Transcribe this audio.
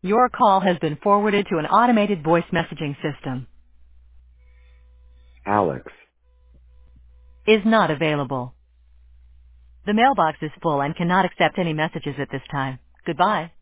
Your call has been forwarded to an automated voice messaging system. Alex. Is not available. The mailbox is full and cannot accept any messages at this time. Goodbye.